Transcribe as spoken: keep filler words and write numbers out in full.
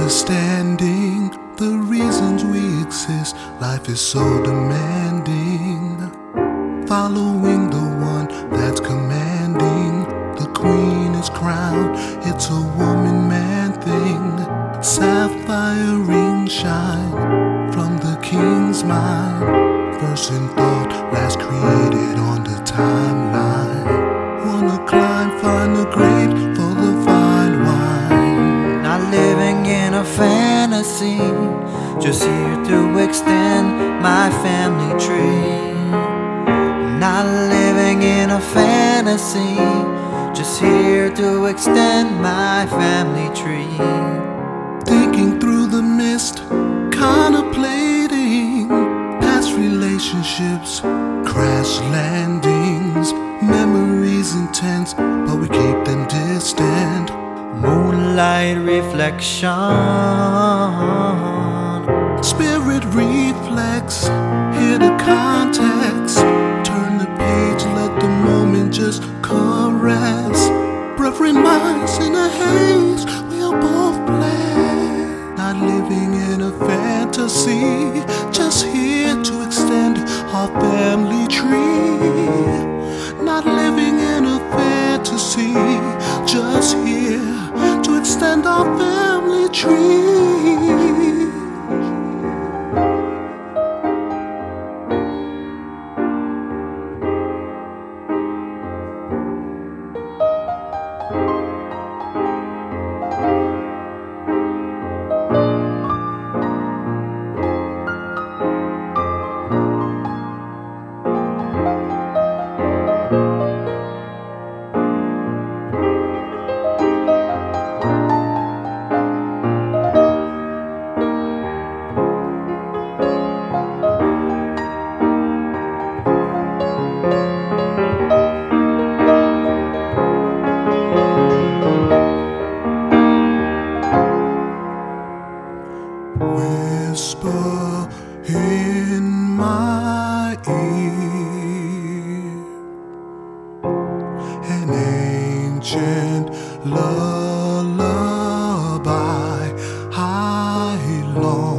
understanding the reasons we exist. Life is so demanding, following the one that's commanding. The queen is crowned, it's a woman-man thing. Sapphire ring shine from the king's mind. First in thought, last created on the timeline. Wanna climb, find the great for the fine wine. Not living in a fantasy, just here to extend my family tree. Not living in a fantasy, just here to extend my family tree. Thinking through the mist, contemplating past relationships, crash landings, memories intense, but we keep them distant. Moonlight reflection, spirit reflex, hear the context. Turn the page, let the moment just caress. Breath reminds in a haze, we are both blessed. Not living in a fantasy, just here to extend our family tree. Not living in a fantasy, just here to extend our family tree. Whisper in my ear an ancient lullaby I long